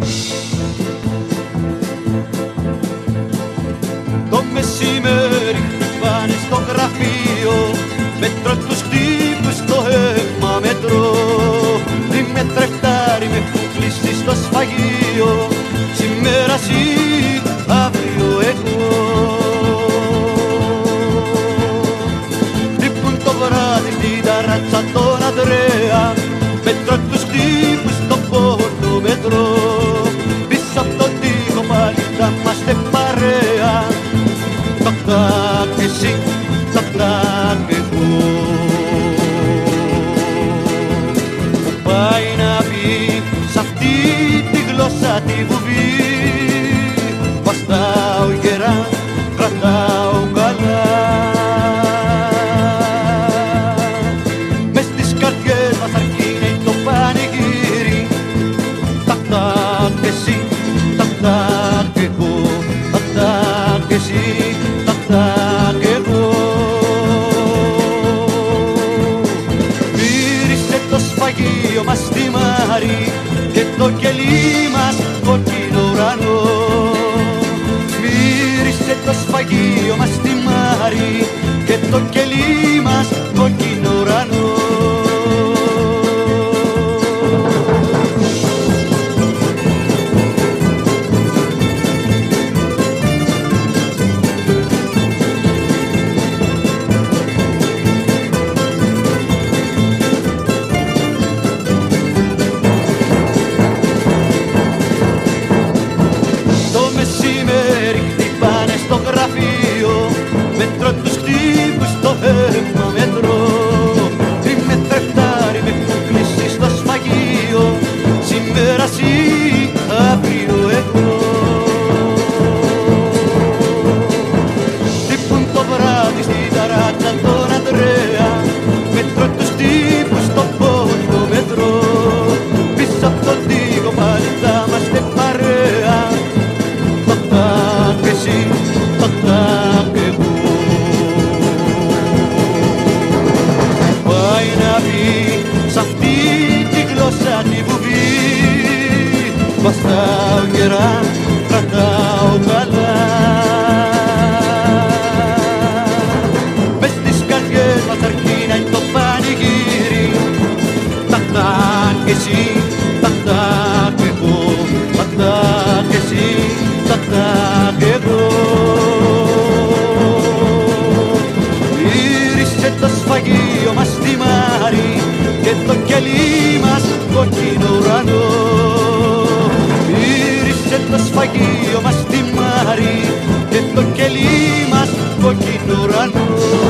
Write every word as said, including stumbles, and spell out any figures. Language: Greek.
Το μεσημέρι χτυπάνε στο γραφείο, μετρώ τους χτύπους στο αίμα μετρώ. Τι με τρεφτάρι με έχουν κλείσει στο σφαγείο, σήμερα εσύ, αύριο εγώ. Χτύπουν το βράδυ στην ταράτσα τον Ανδρέα, μετρώ τους χτύπους στο πόρτο μετρώ. Πίσω απ' τον τοίχο πάλι θα είμαστε παρέα, τακ-τακ εσύ, τακ-τακ εγώ. Που πάει να πει σ' αυτή τη γλώσσα τη βουβή, βαστάω γερά, κρατάω καλά. Μες στις καρδιές μας αρκεί να είναι το πανηγύρι, τακ-τακ εσύ, τακ-τακ εγώ, τακ-τακ εσύ, τακ-τακ εγώ. Μύρισε το σφαγείο μας στη Μάρη και το κελί μας κόκκινο ουρανό. Μύρισε το σφαγείο μας στη Μάρη και το κελί μας κόκκινο ουρανό. Μετρώ τους χτύπους στο αίμα μετρώ. Τι με τρεφτάρι με έχουν κλείσει στο σφαγείο, σήμερα εσύ, αύριο εγώ. Χτύπουν το βράδυ στην ταράτσα τον Ανδρέα, μετρώ τους χτύπους στο πόρτο μετρώ. Πίσω απ' τον τοίχο πάλι θα είμαστε παρέα, τακ-τακ εσύ, τακ-τακ εγώ. Σ' αυτή τη γλώσσα τη βουβή, βαστάω γερά, κρατάω καλά. Μες στις καρδιές μας αρκεί να είναι το πανηγύρι, τακ-τακ εσύ, τακ-τακ εγώ, τακ-τακ εσύ, τακ-τακ εγώ. Μύρισε το σφαγείο μας στη Μάρη και το κελί μας κόκκινο ουρανό. Μύρισε το σφαγείο μας στη Μάρη και το κελί μας κόκκινο ουρανό.